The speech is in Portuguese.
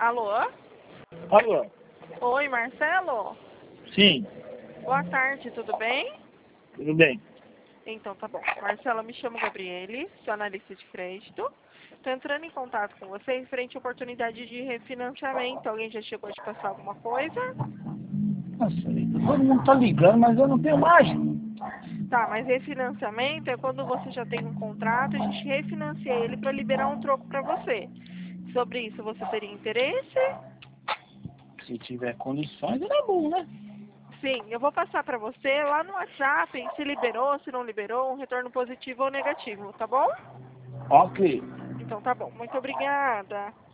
Alô? Alô? Oi, Marcelo? Sim, Boa tarde, tudo bem? tudo bem. Então tá bom. Marcelo, me chamo Gabriele, sou analista de crédito. Estou entrando em contato com você em frente à oportunidade de refinanciamento. Alguém já chegou a te passar alguma coisa? Nossa, todo mundo tá ligando, mas eu não tenho mais. Tá, mas refinanciamento é quando você já tem um contrato, a gente refinancia ele para liberar um troco para você. Sobre isso, você teria interesse? Se tiver condições, era bom, né? Sim, eu vou passar para você lá no WhatsApp se liberou, se não liberou, um retorno positivo ou negativo, tá bom? Ok. Então tá bom. Muito obrigada.